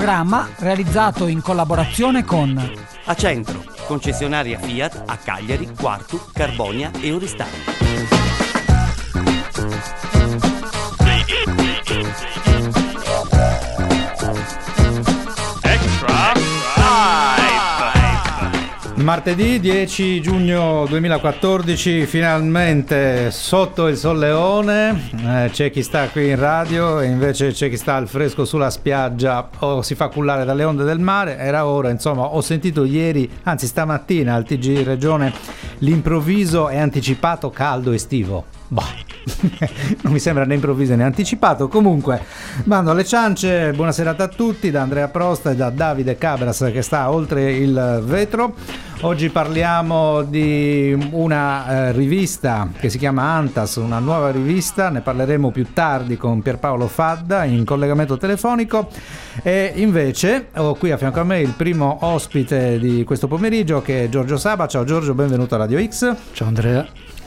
programma realizzato in collaborazione con Acentro, concessionaria Fiat a Cagliari, Quartu, Carbonia e Oristano. Martedì 10 giugno 2014, finalmente sotto il solleone, c'è chi sta qui in radio e invece c'è chi sta al fresco sulla spiaggia o si fa cullare dalle onde del mare. Era ora, insomma, ho sentito ieri, anzi stamattina al TG Regione, l'improvviso e anticipato caldo estivo. Bah. Non mi sembra né improvviso né anticipato. Comunque mando alle ciance, buona serata a tutti da Andrea Prosta e da Davide Cabras che sta oltre il vetro. Oggi parliamo di una rivista che si chiama Antas, una nuova rivista, ne parleremo più tardi con Pierpaolo Fadda in collegamento telefonico. E invece ho qui a fianco a me il primo ospite di questo pomeriggio che è Giorgio Saba. Ciao Giorgio, benvenuto a Radio X. Ciao Andrea.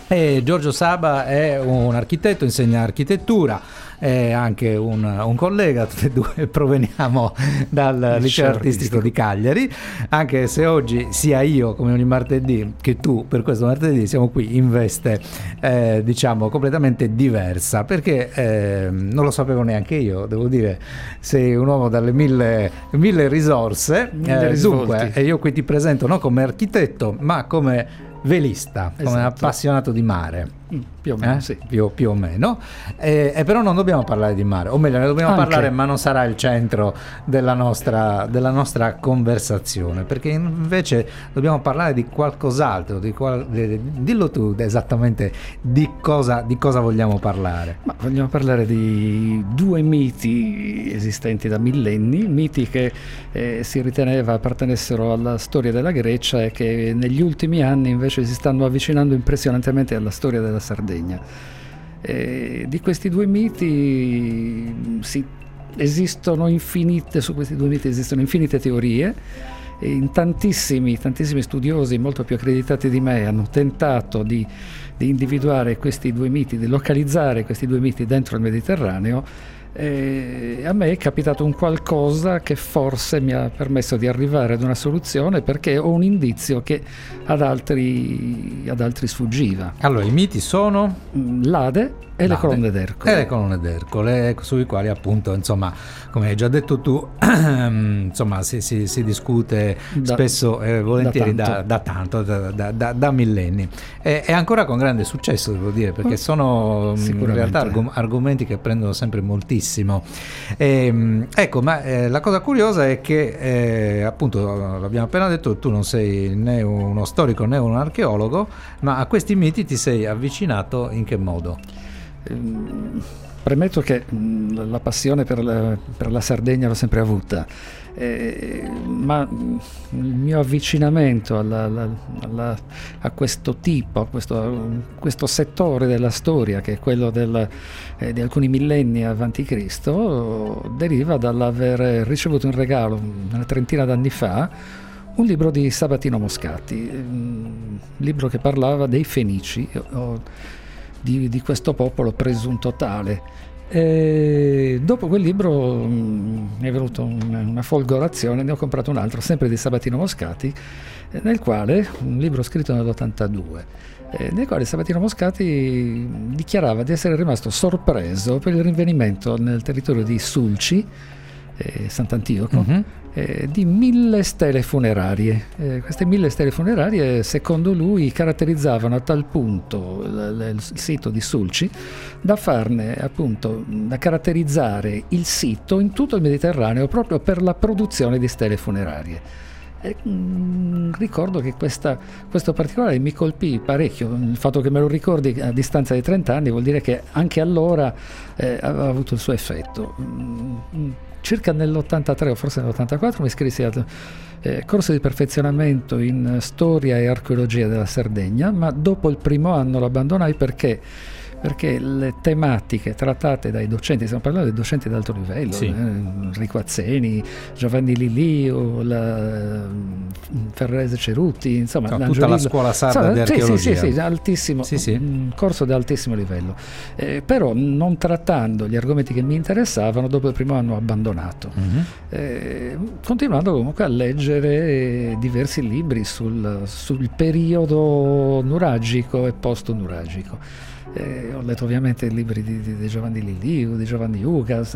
E Giorgio Saba è un architetto, insegna architettura, è anche un collega, tutti e due proveniamo dal liceo artistico di Cagliari, anche se oggi sia io come ogni martedì che tu per questo martedì siamo qui in veste diciamo completamente diversa, perché non lo sapevo neanche io, devo dire, sei un uomo dalle mille risorse, dunque io qui ti presento non come architetto ma come velista, come appassionato di mare. Più o meno, sì. Più o meno. E però non dobbiamo parlare di mare, o meglio, ne dobbiamo parlare, ma non sarà il centro della nostra conversazione, perché invece dobbiamo parlare di qualcos'altro. Dillo tu esattamente di cosa vogliamo parlare. Ma vogliamo parlare di due miti esistenti da millenni, miti che si riteneva appartenessero alla storia della Grecia e che negli ultimi anni invece si stanno avvicinando impressionantemente alla storia della Sardegna. Di questi due miti esistono infinite teorie, e in tantissimi studiosi molto più accreditati di me hanno tentato di individuare questi due miti, di localizzare questi due miti dentro il Mediterraneo. A me è capitato un qualcosa che forse mi ha permesso di arrivare ad una soluzione, perché ho un indizio che ad altri sfuggiva. Allora, i miti sono l'Ade e le colonne d'Ercole. E le colonne d'Ercole, sui quali appunto, insomma, come hai già detto tu, insomma, si discute spesso e volentieri da millenni. E ancora con grande successo, devo dire, perché sono in realtà argomenti che prendono sempre moltissimo. Ecco, ma la cosa curiosa è che, appunto, l'abbiamo appena detto, tu non sei né uno storico né un archeologo, ma a questi miti ti sei avvicinato in che modo? Premetto che la passione per la Sardegna l'ho sempre avuta, ma il mio avvicinamento a questo tipo, a questo settore della storia, che è quello di alcuni millenni avanti Cristo, deriva dall'aver ricevuto in regalo una trentina d'anni fa un libro di Sabatino Moscati, un libro che parlava dei Fenici, di questo popolo presunto tale. E dopo quel libro mi è venuta una folgorazione, ne ho comprato un altro, sempre di Sabatino Moscati, un libro scritto nell'82, nel quale Sabatino Moscati dichiarava di essere rimasto sorpreso per il rinvenimento nel territorio di Sulci, Sant'Antioco, di 1000 stele funerarie. Queste 1000 stele funerarie, secondo lui, caratterizzavano a tal punto il sito di Sulci da caratterizzare il sito in tutto il Mediterraneo proprio per la produzione di stele funerarie. Ricordo che questo particolare mi colpì parecchio. Il fatto che me lo ricordi a distanza di 30 anni vuol dire che anche allora aveva avuto il suo effetto. Circa nell'83 o forse nell'84 mi iscrissi al corso di perfezionamento in storia e archeologia della Sardegna, ma dopo il primo anno lo abbandonai perché perché le tematiche trattate dai docenti, stiamo parlando dei docenti di alto livello, sì. Enrico Azzeni, Giovanni Liliu, Ferrese Cerutti, insomma tutta la scuola sarda di archeologia. Sì, altissimo, un corso di altissimo livello, però non trattando gli argomenti che mi interessavano, dopo il primo anno ho abbandonato, continuando comunque a leggere diversi libri sul periodo nuragico e post-nuragico. Ho letto ovviamente i libri di Giovanni Liliu, di Giovanni Ugas,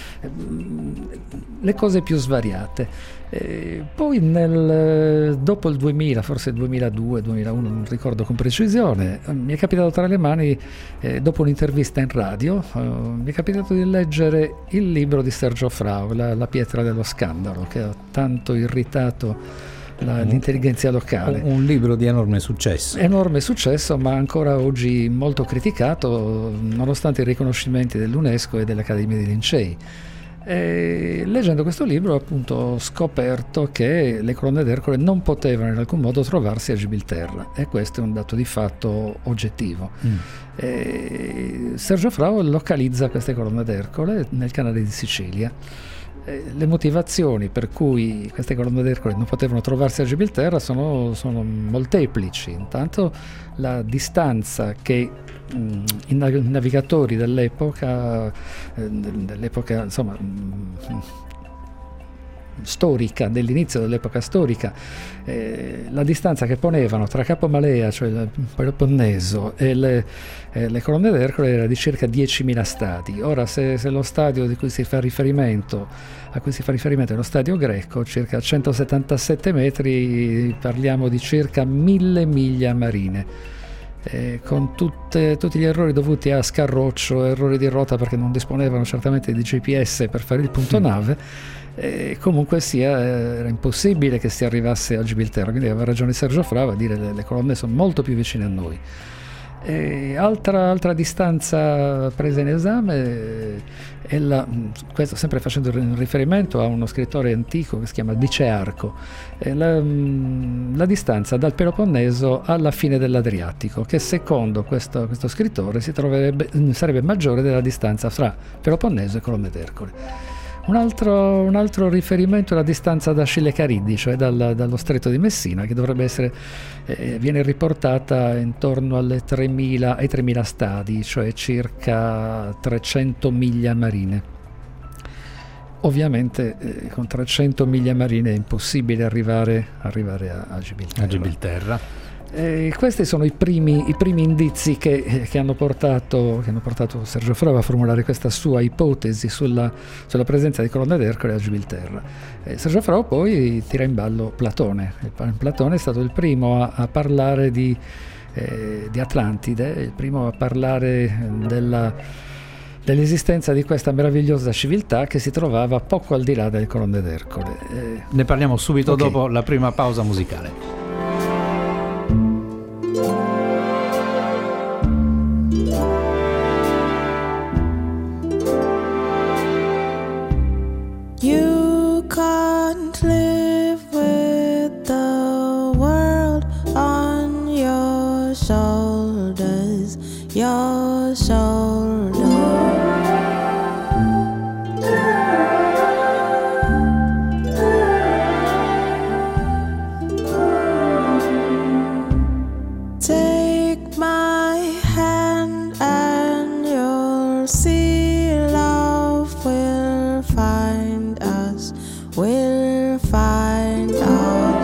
le cose più svariate. Poi dopo il 2000, forse il 2002, 2001, non ricordo con precisione, mi è capitato tra le mani, dopo un'intervista in radio, mi è capitato di leggere il libro di Sergio Frau, La pietra dello scandalo, che ha tanto irritato l'intelligenza locale. Un libro di enorme successo, ma ancora oggi molto criticato, nonostante i riconoscimenti dell'UNESCO e dell'Accademia dei Lincei. E leggendo questo libro, appunto, ho scoperto che le colonne d'Ercole non potevano in alcun modo trovarsi a Gibilterra, e questo è un dato di fatto oggettivo. Sergio Frau localizza queste colonne d'Ercole nel canale di Sicilia. Le motivazioni per cui queste colonne d'Ercole non potevano trovarsi a Gibilterra sono molteplici. Intanto la distanza che i navigatori dell'epoca insomma storica, dell'inizio dell'epoca storica, la distanza che ponevano tra Capo Malea, cioè il Peloponneso, e le colonne d'Ercole era di circa 10.000 stadi. Ora, se lo stadio a cui si fa riferimento è lo stadio greco, circa 177 metri, parliamo di circa 1.000 miglia marine. Con tutti gli errori dovuti a scarroccio, errori di rotta perché non disponevano certamente di GPS per fare il punto nave. Comunque sia, era impossibile che si arrivasse a Gibilterra, quindi aveva ragione Sergio Frau a dire le colonne sono molto più vicine a noi. Altra distanza presa in esame è questo sempre facendo riferimento a uno scrittore antico che si chiama Dicearco, la distanza dal Peloponneso alla fine dell'Adriatico, che secondo questo scrittore sarebbe maggiore della distanza fra Peloponneso e colonne d'Ercole. Un altro riferimento è la distanza da Scille Cariddi, cioè dallo stretto di Messina, che dovrebbe essere, viene riportata intorno ai 3.000 stadi, cioè circa 300 miglia marine. Ovviamente con 300 miglia marine è impossibile arrivare a Gibilterra. Questi sono i primi indizi che hanno portato Sergio Frau a formulare questa sua ipotesi sulla presenza di colonne d'Ercole a Gibilterra. Sergio Frau poi tira in ballo Platone. Platone è stato il primo a parlare di Atlantide, il primo a parlare dell'esistenza di questa meravigliosa civiltà che si trovava poco al di là delle colonne d'Ercole. Ne parliamo subito dopo la prima pausa musicale. You can't live with the world on your shoulders, your shoulders. Take my hand and you'll see love will find us, will find us.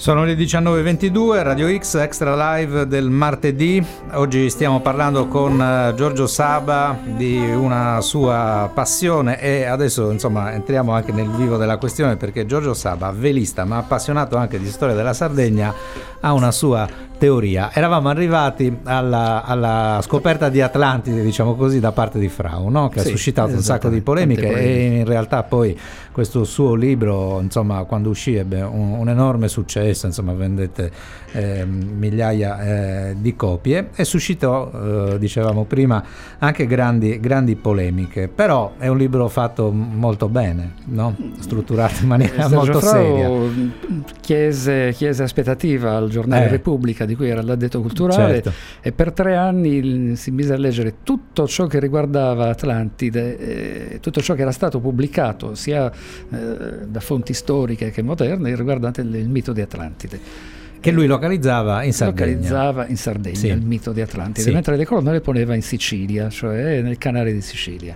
Sono le 19:22, Radio X Extra Live del martedì. Oggi stiamo parlando con Giorgio Saba di una sua passione e adesso insomma entriamo anche nel vivo della questione, perché Giorgio Saba, velista ma appassionato anche di storia della Sardegna, ha una sua teoria. Eravamo arrivati alla scoperta di Atlantide, diciamo così, da parte di Frau, no? Che ha suscitato un sacco di polemiche e in realtà poi questo suo libro, insomma, quando uscì ebbe un enorme successo, insomma vendette migliaia di copie e suscitò, dicevamo prima, anche grandi polemiche, però è un libro fatto molto bene, no? Strutturato in maniera molto seria. Chiese aspettativa al giornale Repubblica, di cui era l'addetto culturale, certo. E per 3 anni si mise a leggere tutto ciò che riguardava Atlantide, tutto ciò che era stato pubblicato sia da fonti storiche che moderne riguardante il mito di Atlantide, che lui localizzava in Sardegna. Sì. Il mito di Atlantide, mentre le colonne le poneva in Sicilia, cioè nel canale di Sicilia.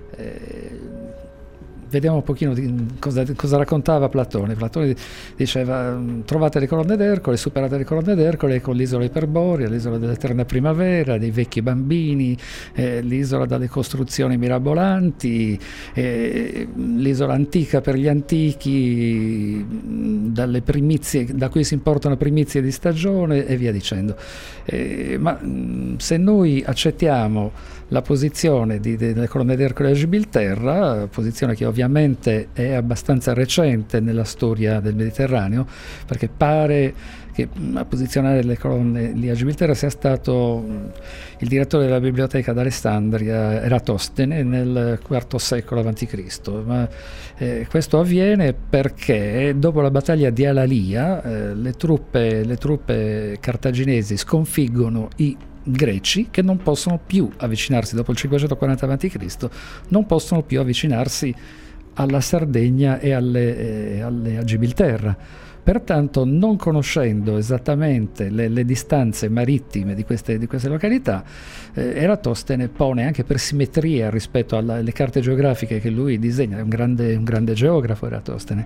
Vediamo un pochino cosa raccontava Platone. Platone diceva: trovate le colonne d'Ercole, superate le colonne d'Ercole con l'isola iperborea, l'isola dell'eterna primavera, dei vecchi bambini, l'isola dalle costruzioni mirabolanti, l'isola antica per gli antichi, dalle primizie da cui si importano primizie di stagione e via dicendo. Ma se noi accettiamo la posizione delle colonne d'Ercole a Gibilterra, posizione che ovviamente è abbastanza recente nella storia del Mediterraneo, perché pare che a posizionare le colonne lì a Gibilterra sia stato il direttore della biblioteca d'Alessandria, Eratostene, nel IV secolo a.C. Ma questo avviene perché dopo la battaglia di Alalia le truppe cartaginesi sconfiggono i greci, che non possono più avvicinarsi dopo il 540 a.C., non possono più avvicinarsi alla Sardegna e a Gibilterra. Pertanto, non conoscendo esattamente le distanze marittime di queste località, Eratostene pone, anche per simmetria rispetto alle carte geografiche che lui disegna, è un grande geografo Eratostene,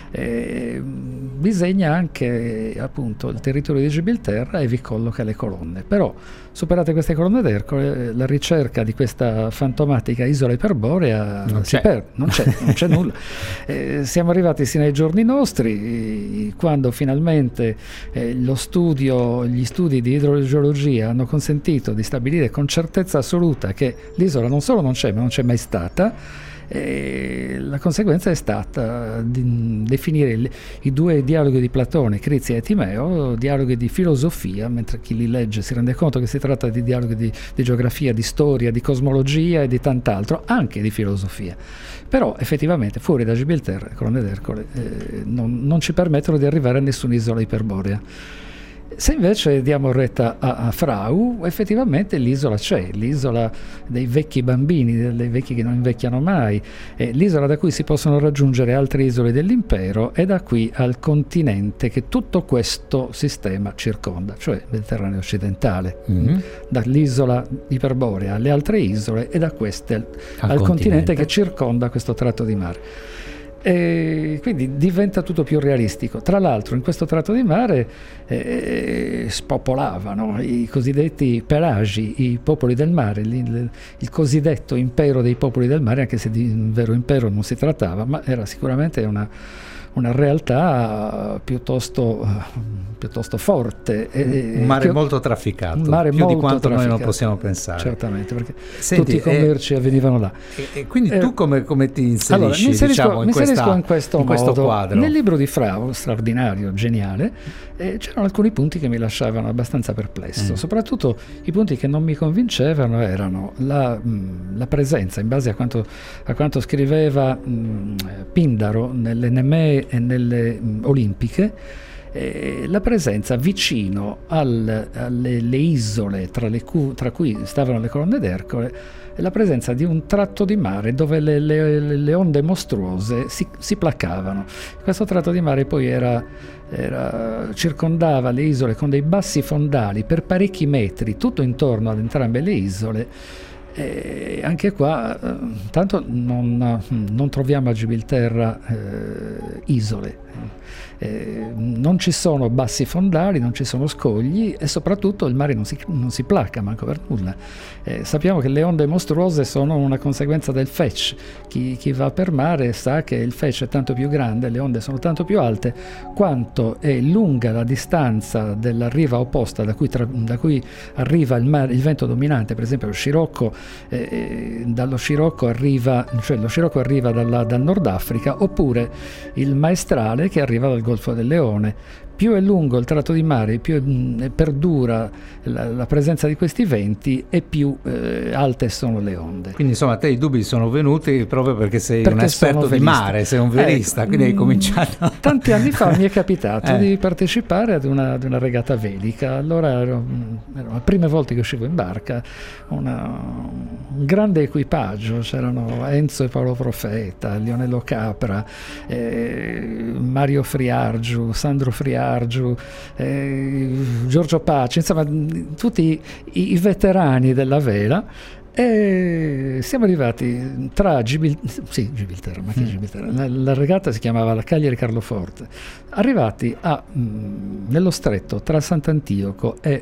disegna anche appunto il territorio di Gibilterra e vi colloca le colonne. Però, superate queste colonne d'Ercole, la ricerca di questa fantomatica isola iperborea non c'è nulla. Siamo arrivati sino ai giorni nostri, quando finalmente gli studi di idrogeologia hanno consentito di stabilire con certezza assoluta che l'isola non solo non c'è, ma non c'è mai stata. La conseguenza è stata di definire i 2 dialoghi di Platone, Crizia e Timeo, dialoghi di filosofia, mentre chi li legge si rende conto che si tratta di dialoghi di geografia, di storia, di cosmologia e di tant'altro, anche di filosofia. Però effettivamente fuori da Gibilterra le colonne d'Ercole non ci permettono di arrivare a nessuna iperborea. Se invece diamo retta a Frau, effettivamente l'isola c'è, l'isola dei vecchi bambini, dei vecchi che non invecchiano mai, l'isola da cui si possono raggiungere altre isole dell'impero e da qui al continente che tutto questo sistema circonda, cioè il Mediterraneo occidentale, dall'isola iperborea alle altre isole e da queste al continente che circonda questo tratto di mare. E quindi diventa tutto più realistico. Tra l'altro in questo tratto di mare spopolavano i cosiddetti pelagi, i popoli del mare, il cosiddetto impero dei popoli del mare, anche se di un vero impero non si trattava, ma era sicuramente una realtà piuttosto forte. Un mare molto trafficato, più di quanto noi non possiamo pensare. Certamente, perché tutti i commerci avvenivano là. E quindi tu come ti inserisci, allora, mi inserisco in questo quadro? Nel libro di Frau, straordinario, geniale, c'erano alcuni punti che mi lasciavano abbastanza perplesso. Soprattutto i punti che non mi convincevano erano la presenza, in base a quanto scriveva Pindaro nelle Nemee e nelle Olimpiche, la presenza vicino alle isole tra cui stavano le colonne d'Ercole, la presenza di un tratto di mare dove le onde mostruose si placavano. Questo tratto di mare poi circondava le isole con dei bassi fondali per parecchi metri, tutto intorno ad entrambe le isole. E anche qua tanto non troviamo a Gibilterra isole, Non ci sono bassi fondali, non ci sono scogli e soprattutto il mare non si placa manco per nulla. Sappiamo che le onde mostruose sono una conseguenza del fetch. Chi va per mare sa che il fetch è tanto più grande, le onde sono tanto più alte quanto è lunga la distanza della riva opposta da cui arriva il vento dominante. Per esempio lo scirocco, dallo scirocco arriva, cioè lo scirocco arriva dal Nord Africa, oppure il maestrale che arriva dal Golfo del Leone. Più è lungo il tratto di mare, più perdura la presenza di questi venti e più alte sono le onde. Quindi insomma a te i dubbi sono venuti proprio perché sei un esperto di mare, sei un velista, quindi hai cominciato. Tanti anni fa mi è capitato di partecipare ad una regata velica. Allora erano le prime volte che uscivo in barca, un grande equipaggio, c'erano Enzo e Paolo Profeta, Lionello Capra, Mario Friargiu, Sandro Friargiu, Giorgio Paci, insomma tutti i veterani della vela, e siamo arrivati tra Gibilterra, ma che Gibilterra? La regata si chiamava la Cagliari Carloforte, arrivati nello stretto tra Sant'Antioco e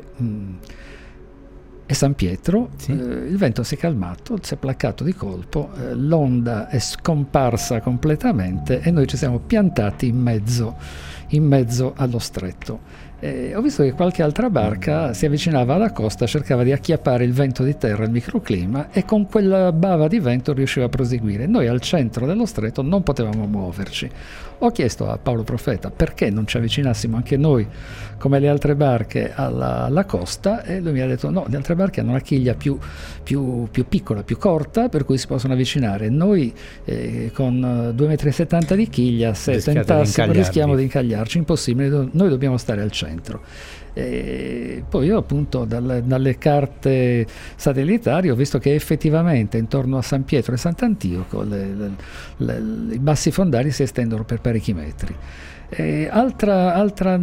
San Pietro. Il vento si è calmato, si è placato di colpo, l'onda è scomparsa completamente e noi ci siamo piantati in mezzo allo stretto. Ho visto che qualche altra barca si avvicinava alla costa, cercava di acchiappare il vento di terra, il microclima, e con quella bava di vento riusciva a proseguire. Noi al centro dello stretto non potevamo muoverci. Ho chiesto a Paolo Profeta perché non ci avvicinassimo anche noi, come le altre barche, alla costa, e lui mi ha detto no, le altre barche hanno una chiglia più piccola, più corta, per cui si possono avvicinare. Noi con 2,70 m di chiglia, se tentassimo, rischiamo di incagliarci, impossibile, noi dobbiamo stare al centro. E poi io appunto dalle carte satellitari ho visto che effettivamente intorno a San Pietro e Sant'Antioco i bassi fondali si estendono per parecchi metri. Altra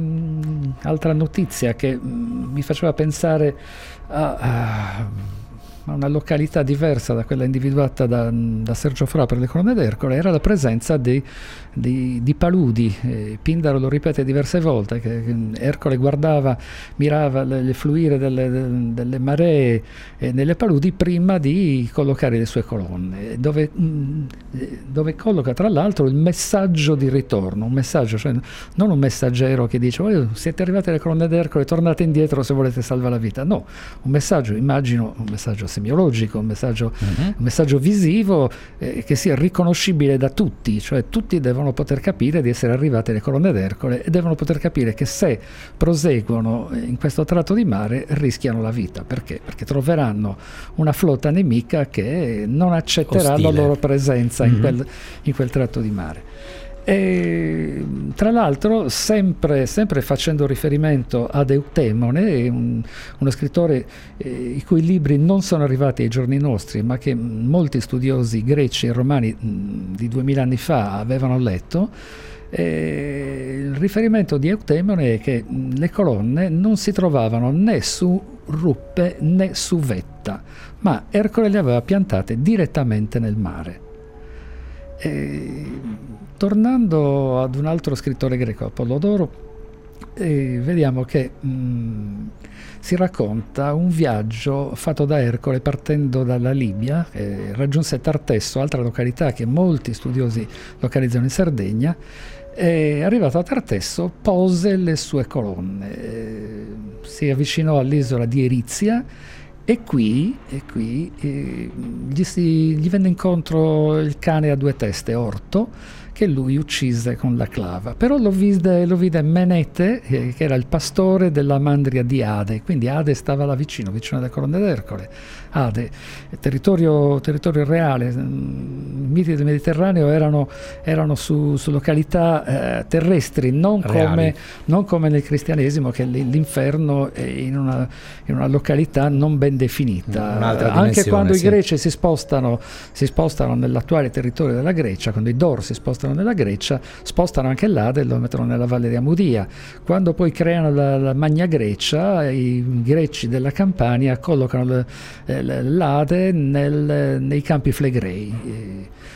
notizia che mi faceva pensare a una località diversa da quella individuata da Sergio Fra per le colonne d'Ercole era la presenza di paludi. Pindaro lo ripete diverse volte che Ercole mirava il fluire delle maree nelle paludi prima di collocare le sue colonne, dove colloca tra l'altro il messaggio di ritorno, un messaggio, cioè non un messaggero che dice siete arrivati alle colonne d'Ercole, tornate indietro se volete salvare la vita, no, un messaggio, immagino un messaggio semiologico, un messaggio visivo che sia riconoscibile da tutti, cioè tutti devono poter capire di essere arrivati alle colonne d'Ercole e devono poter capire che se proseguono in questo tratto di mare rischiano la vita. Perché? Perché troveranno una flotta nemica che non accetterà la loro presenza in quel tratto di mare. E tra l'altro sempre facendo riferimento ad Eutemone, uno scrittore i cui libri non sono arrivati ai giorni nostri ma che molti studiosi greci e romani di 2000 anni fa avevano letto, il riferimento di Eutemone è che le colonne non si trovavano né su ruppe né su vetta, ma Ercole le aveva piantate direttamente nel mare. Tornando ad un altro scrittore greco, Apollodoro, vediamo che si racconta un viaggio fatto da Ercole partendo dalla Libia, raggiunse Tartesso, altra località che molti studiosi localizzano in Sardegna, e arrivato a Tartesso pose le sue colonne, si avvicinò all'isola di Erizia e qui gli venne incontro il cane a due teste, Orto, che lui uccise con la clava. Però lo vide Menete, che era il pastore della mandria di Ade, quindi Ade stava là vicino alle colonne d'Ercole. Ade, territorio reale, i miti del Mediterraneo erano su località terrestri, non come nel cristianesimo, che l'inferno è in una località non ben definita. Anche quando i greci si spostano nell'attuale territorio della Grecia, quando i Dor si spostano nella Grecia, spostano anche l'Ade e lo mettono nella Valle di Amudia. Quando poi creano la Magna Grecia, i greci della Campania collocano l'Ade nei campi Flegrei.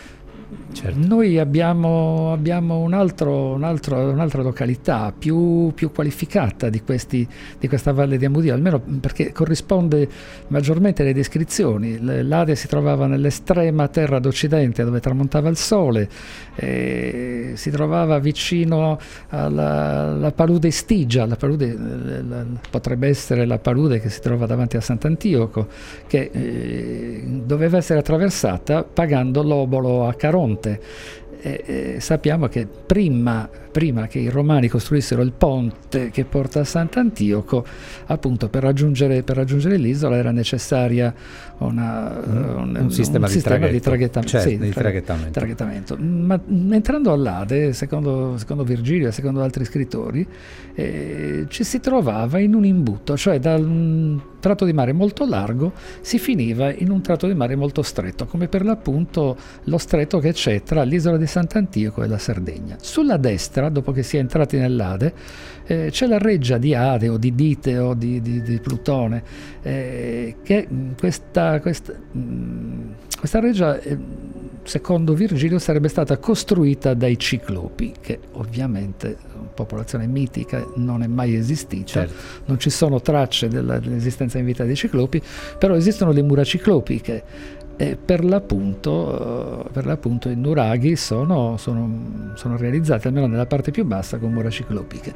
Certo. Noi abbiamo un'altra località più qualificata di questa Valle di Amudio, almeno perché corrisponde maggiormente alle descrizioni. L'Ade si trovava nell'estrema terra d'Occidente dove tramontava il sole, si trovava vicino alla palude Istigia. La palude potrebbe essere la palude che si trova davanti a Sant'Antioco, che doveva essere attraversata pagando l'obolo a Caronte. Sappiamo che prima che i Romani costruissero il ponte che porta a Sant'Antioco, appunto per raggiungere l'isola era necessaria un sistema di traghettamento. Ma entrando all'Ade, secondo Virgilio e secondo altri scrittori, ci si trovava in un imbuto, cioè da un tratto di mare molto largo si finiva in un tratto di mare molto stretto, come per l'appunto lo stretto che c'è tra l'isola di Sant'Antioco e la Sardegna. Sulla destra, dopo che si è entrati nell'Ade, c'è la reggia di Ade o di Dite o di Plutone, che questa reggia, secondo Virgilio, sarebbe stata costruita dai Ciclopi, che ovviamente, popolazione mitica, non è mai esistita. Certo. Non ci sono tracce dell'esistenza in vita dei Ciclopi, però esistono le mura ciclopiche. Per l'appunto i nuraghi sono realizzati, almeno nella parte più bassa, con mura ciclopiche.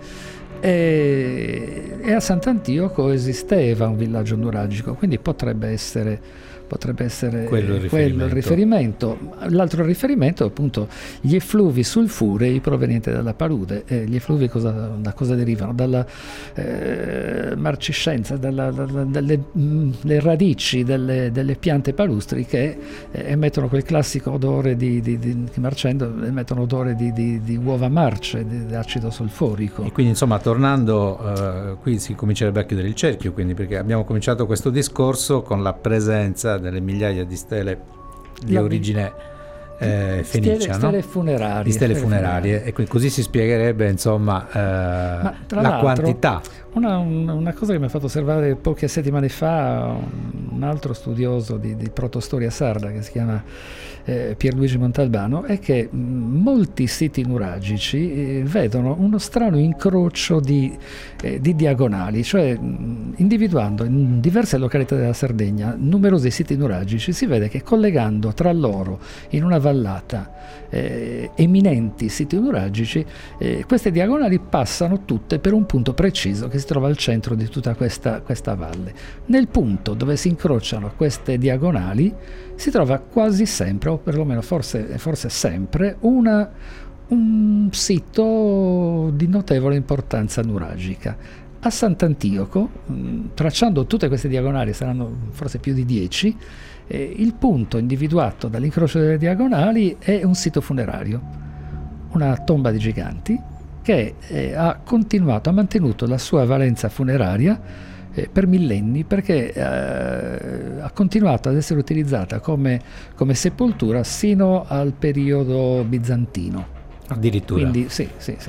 E a Sant'Antioco esisteva un villaggio nuragico, quindi potrebbe essere quello il riferimento. L'altro riferimento è appunto gli effluvi sulfurei provenienti dalla palude. Gli effluvi da cosa derivano? Dalla marciscenza, dalle radici delle piante palustri che emettono quel classico odore che marcendo emettono odore di uova marce, di acido solforico. E quindi insomma, tornando, qui si comincerebbe a chiudere il cerchio, quindi, perché abbiamo cominciato questo discorso con la presenza delle migliaia di stele di origine fenicia, stele funerarie, di stele funerarie, e così si spiegherebbe insomma la quantità. Una cosa che mi ha fatto osservare poche settimane fa un altro studioso di protostoria sarda che si chiama Pierluigi Montalbano è che molti siti nuragici vedono uno strano incrocio di diagonali, cioè individuando in diverse località della Sardegna numerosi siti nuragici si vede che collegando tra loro in una vallata eminenti siti nuragici, queste diagonali passano tutte per un punto preciso che si trova al centro di tutta questa valle. Nel punto dove si incrociano queste diagonali si trova quasi sempre, o perlomeno forse sempre, un sito di notevole importanza nuragica. A Sant'Antioco, tracciando tutte queste diagonali, saranno forse più di 10, il punto individuato dall'incrocio delle diagonali è un sito funerario, una tomba di giganti che ha mantenuto la sua valenza funeraria per millenni, perché ha continuato ad essere utilizzata come sepoltura sino al periodo bizantino. Addirittura. Quindi sì.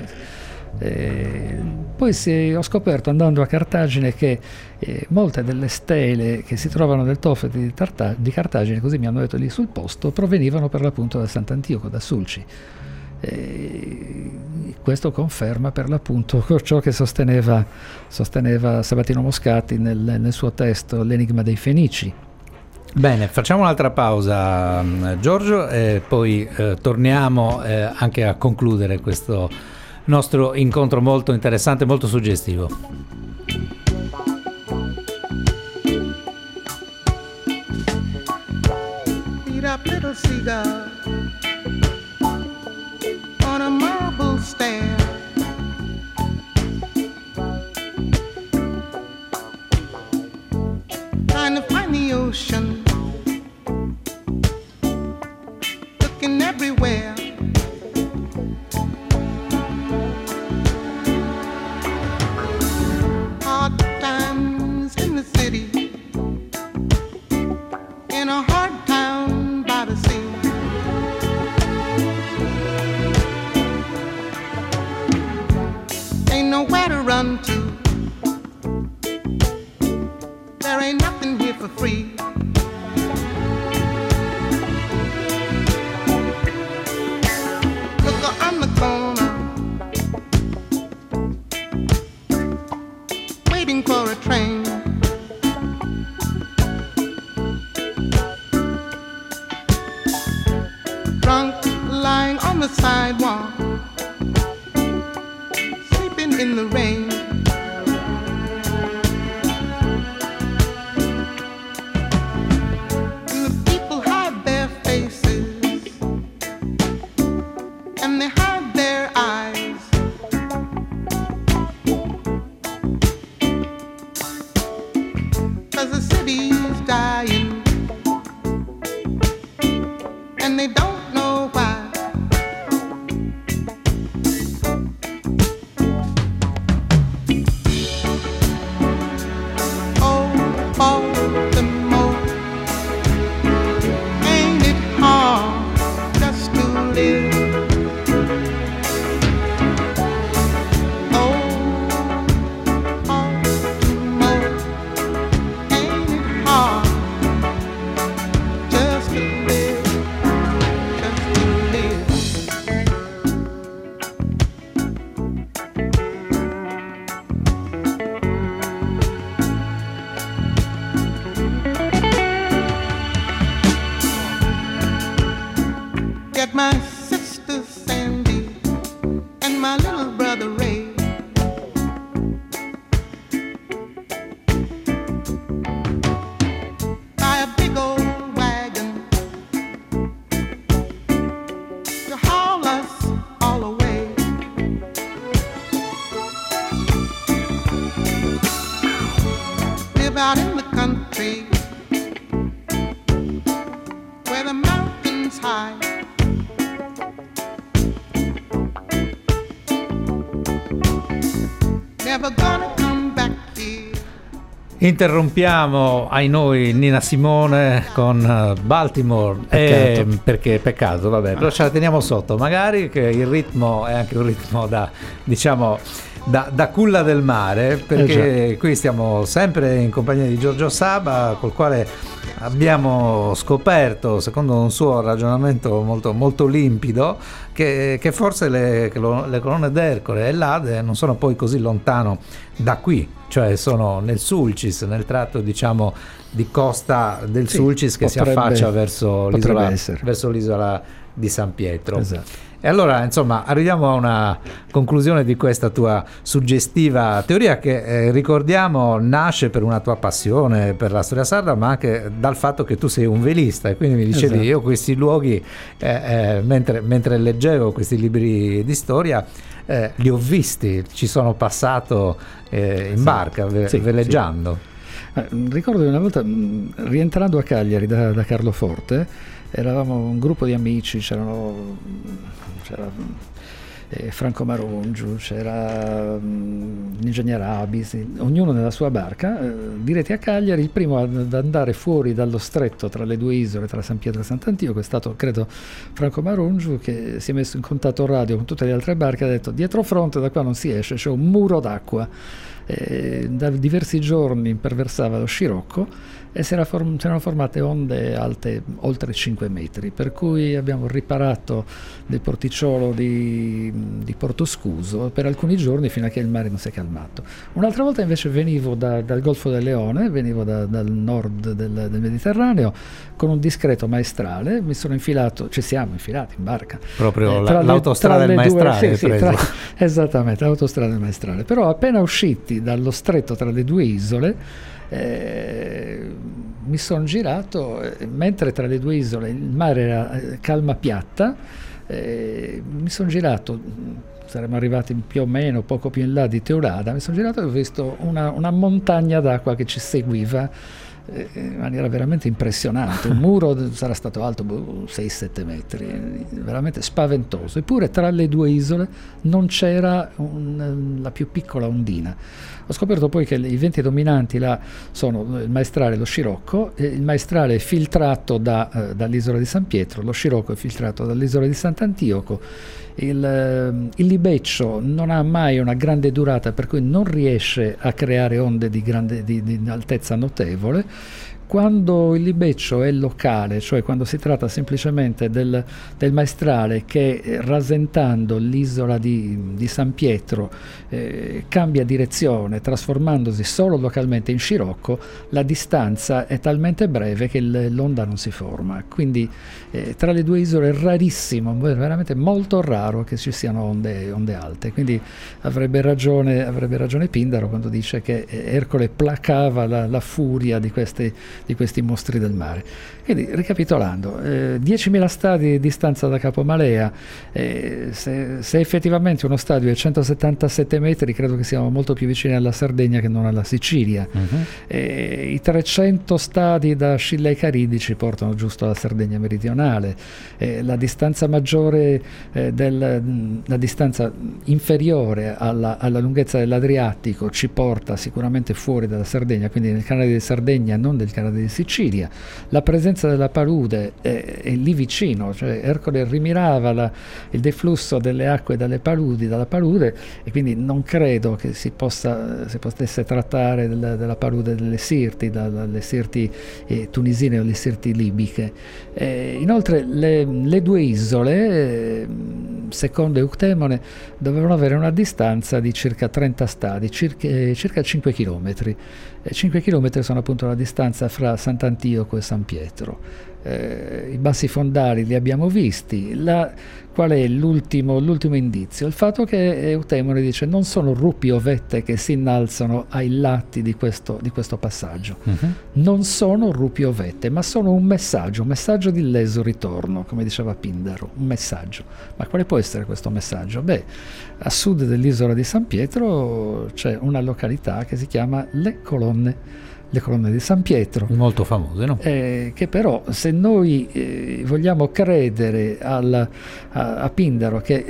Poi ho scoperto, andando a Cartagine, che molte delle stele che si trovano nel Tofet di Cartagine, così mi hanno detto lì sul posto, provenivano per l'appunto da Sant'Antioco, da Sulci. Questo conferma per l'appunto ciò che sosteneva Sabatino Moscati nel suo testo L'enigma dei Fenici. Bene, facciamo un'altra pausa, Giorgio, e poi torniamo anche a concludere questo nostro incontro molto interessante, molto suggestivo. Beat up little seagull on a marble stair, trying to find the ocean, looking everywhere. Hard times in the city, in a hard town by the sea. Ain't nowhere to run to, there ain't nothing here for free. the sidewalk, sleeping in the rain. And the people hide their faces, and they hide their eyes. 'Cause the city's dying, and they don't know why. Oh, Baltimore, ain't it hard just to live? Oh, Baltimore, ain't it hard just to live? Just to live. Get my sister Sandy and my little brother Ray. Buy a big old wagon to haul us all away. Live out in the country where the mountains high. Never gonna come back here. Interrompiamo ai noi Nina Simone con Baltimore. Peccato. Perché peccato, vabbè, però ce la teniamo sotto, magari che il ritmo è anche un ritmo da, diciamo, da culla del mare, perché qui stiamo sempre in compagnia di Giorgio Saba, col quale abbiamo scoperto, secondo un suo ragionamento molto, molto limpido, che forse le colonne d'Ercole e l'Ade non sono poi così lontano da qui, cioè sono nel Sulcis, nel tratto, diciamo, di costa del Sulcis che si affaccia verso l'isola di San Pietro. Esatto. E allora, insomma, arriviamo a una conclusione di questa tua suggestiva teoria che, ricordiamo, nasce per una tua passione per la storia sarda, ma anche dal fatto che tu sei un velista, e quindi mi dicevi, Esatto. io questi luoghi, mentre leggevo questi libri di storia, li ho visti, ci sono passato in barca, veleggiando. Ricordo una volta, rientrando a Cagliari da Carloforte, eravamo un gruppo di amici, c'era Franco Marungiu, c'era l'ingegner Abis, ognuno nella sua barca, diretti a Cagliari. Il primo ad andare fuori dallo stretto tra le due isole, tra San Pietro e Sant'Antioco, è stato, credo, Franco Marungiu, che si è messo in contatto radio con tutte le altre barche e ha detto: dietro fronte da qua non si esce, c'è un muro d'acqua. Da diversi giorni imperversava lo scirocco e si erano formate onde alte oltre 5 metri, per cui abbiamo riparato del porticciolo di Porto Scuso per alcuni giorni fino a che il mare non si è calmato. Un'altra volta invece venivo dal Golfo del Leone, venivo dal nord del Mediterraneo con un discreto maestrale, ci siamo infilati in barca. Proprio l'autostrada del maestrale. Esattamente, l'autostrada del maestrale. Però appena usciti dallo stretto tra le due isole, mi sono girato, mentre tra le due isole il mare era calma piatta, mi sono girato, saremmo arrivati più o meno poco più in là di Teulada, mi sono girato e ho visto una montagna d'acqua che ci seguiva in maniera veramente impressionante. Un muro sarà stato alto 6-7 metri, veramente spaventoso, eppure tra le due isole non c'era la più piccola ondina. Ho scoperto poi che i venti dominanti là sono il maestrale e lo scirocco. Il maestrale è filtrato dall'isola di San Pietro, lo scirocco è filtrato dall'isola di Sant'Antioco. Il libeccio non ha mai una grande durata, per cui non riesce a creare onde di altezza notevole. quando il libeccio è locale, cioè quando si tratta semplicemente del maestrale che rasentando l'isola di San Pietro cambia direzione trasformandosi solo localmente in scirocco, la distanza è talmente breve che l'onda non si forma. Quindi tra le due isole è rarissimo, veramente molto raro che ci siano onde alte. Quindi avrebbe ragione Pindaro quando dice che Ercole placava la furia di questi mostri del mare. Quindi, ricapitolando, 10.000 stadi di distanza da Capomalea, se effettivamente uno stadio è 177 metri, credo che siamo molto più vicini alla Sardegna che non alla Sicilia. I 300 stadi da Scilla ai Caridi ci portano giusto alla Sardegna meridionale. La distanza maggiore, la distanza inferiore alla lunghezza dell'Adriatico ci porta sicuramente fuori dalla Sardegna, quindi nel canale di Sardegna, non del canale di Sicilia. La presenza della palude è lì vicino, cioè Ercole rimirava il deflusso delle acque dalla palude, e quindi non credo che si potesse trattare della palude delle Sirti, dalle Sirti tunisine o le Sirti libiche. Inoltre le due isole, secondo Euctemone, dovevano avere una distanza di circa 30 stadi, circa 5 chilometri. 5 chilometri sono appunto la distanza fra Sant'Antioco e San Pietro. I bassi fondali li abbiamo visti. Qual è l'ultimo indizio? Il fatto che Eutemone dice non sono rupi o vette che si innalzano ai lati di questo passaggio. Non sono rupi o vette, ma sono un messaggio di leso ritorno, come diceva Pindaro, un messaggio. Ma quale può essere questo messaggio? Beh, a sud dell'isola di San Pietro c'è una località che si chiama Le Colonne di San Pietro, molto famose, no? Che però, se noi vogliamo credere a Pindaro, che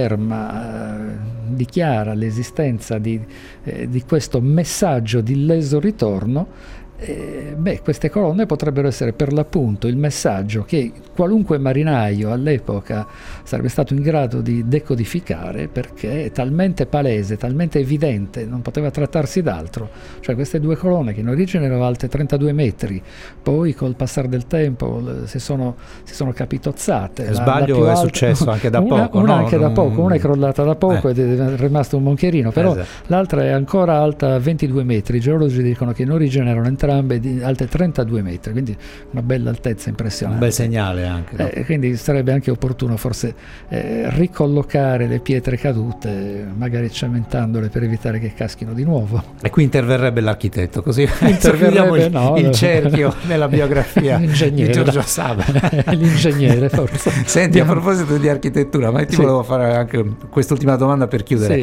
dichiara l'esistenza di questo messaggio di leso ritorno, queste colonne potrebbero essere per l'appunto il messaggio che qualunque marinaio all'epoca sarebbe stato in grado di decodificare, perché è talmente palese, talmente evidente, non poteva trattarsi d'altro. Cioè queste due colonne, che in origine erano alte 32 metri, poi col passare del tempo si sono capitozzate. Sbaglio, è successo anche da poco. Una è crollata da poco ed è rimasto un moncherino, però l'altra è ancora alta 22 metri. I geologi dicono che in origine erano entrambe alte 32 metri, quindi una bella altezza impressionante. Un bel segnale anche. No? Quindi sarebbe anche opportuno forse ricollocare le pietre cadute, magari cementandole per evitare che caschino di nuovo. E qui interverrebbe l'architetto, così chiudiamo il cerchio nella biografia di Giorgio Saba. L'ingegnere forse. Senti, a proposito di architettura, ma io ti volevo fare anche quest'ultima domanda per chiudere.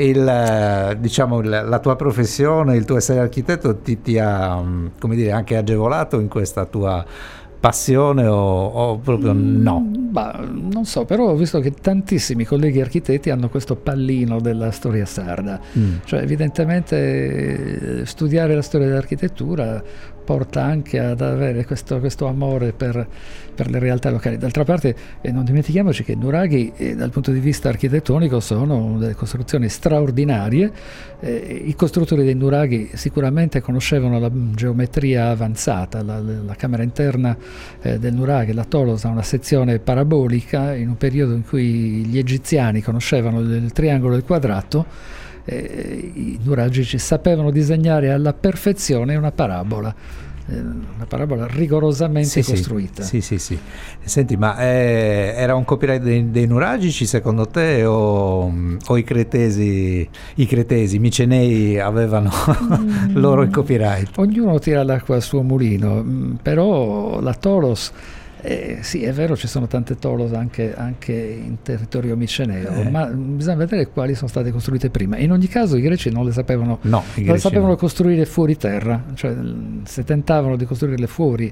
La tua professione, il tuo essere architetto ti ha, come dire, anche agevolato in questa tua passione o proprio no? Non so, però ho visto che tantissimi colleghi architetti hanno questo pallino della storia sarda. Cioè evidentemente studiare la storia dell'architettura porta anche ad avere questo amore per le realtà locali. D'altra parte non dimentichiamoci che nuraghi dal punto di vista architettonico sono delle costruzioni straordinarie. I costruttori dei nuraghi sicuramente conoscevano la geometria avanzata. La camera interna del nuraghe, la Tolos, ha una sezione parabolica in un periodo in cui gli egiziani conoscevano il triangolo e il quadrato. I nuragici sapevano disegnare alla perfezione una parabola rigorosamente costruita. Sì. Senti, ma era un copyright dei nuragici secondo te o i cretesi, micenei avevano loro il copyright? Ognuno tira l'acqua al suo mulino, però la Tolos, sì, è vero, ci sono tante Tolos anche in territorio miceneo, ma bisogna vedere quali sono state costruite prima. In ogni caso i greci non le sapevano, costruire fuori terra, cioè se tentavano di costruirle fuori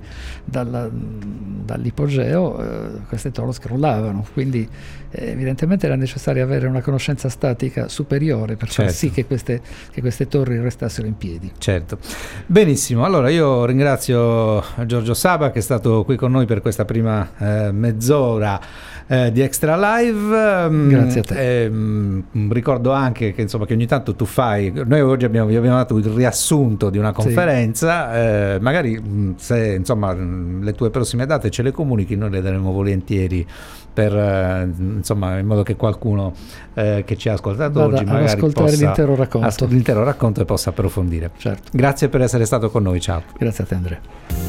dall'ipogeo, queste Tolos crollavano, quindi evidentemente era necessario avere una conoscenza statica superiore per far sì che queste torri restassero in piedi. Certo. Benissimo, allora io ringrazio Giorgio Saba che è stato qui con noi per questa questa prima mezz'ora di Extra Live. Grazie a te. Ricordo anche che insomma che ogni tanto tu fai, noi oggi vi abbiamo dato il riassunto di una conferenza, magari se insomma le tue prossime date ce le comunichi, noi le daremo volentieri per insomma in modo che qualcuno che ci ha ascoltato oggi magari ascoltare possa l'intero racconto e possa approfondire. Certo. Grazie per essere stato con noi, ciao. Grazie a te, Andrea.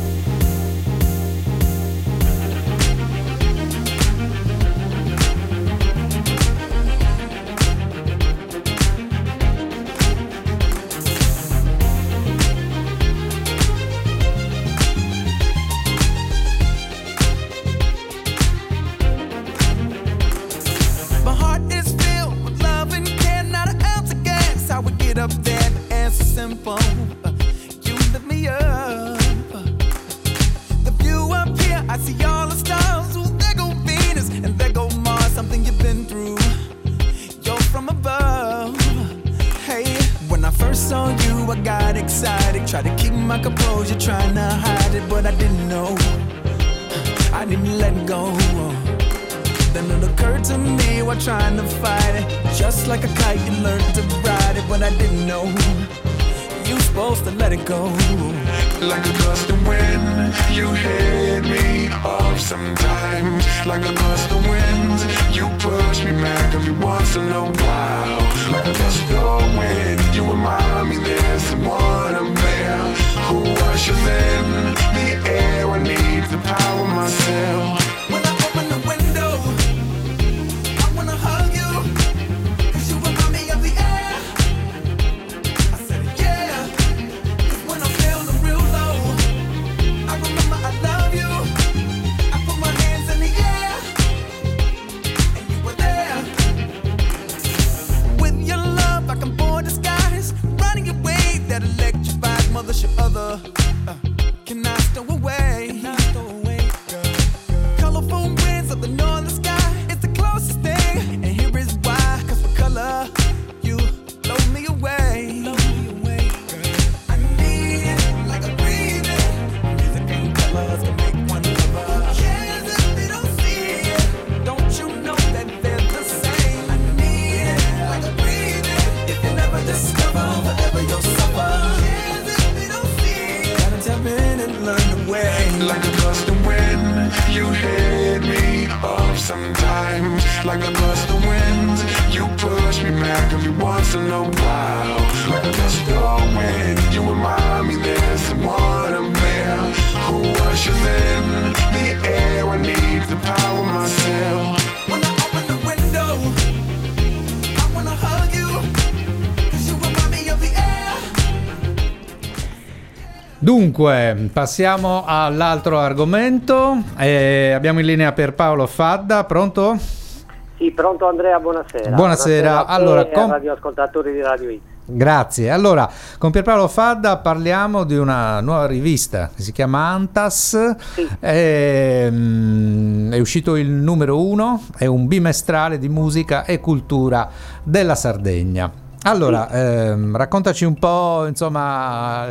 Dunque, passiamo all'altro argomento. Abbiamo in linea Pierpaolo Fadda, pronto? Sì, pronto Andrea, buonasera. Buonasera. Allora, radioascoltatori di Radio X. Grazie. Allora, con Pierpaolo Fadda parliamo di una nuova rivista che si chiama Antas. Sì. È uscito il numero 1, è un bimestrale di musica e cultura della Sardegna. Allora, raccontaci un po', insomma,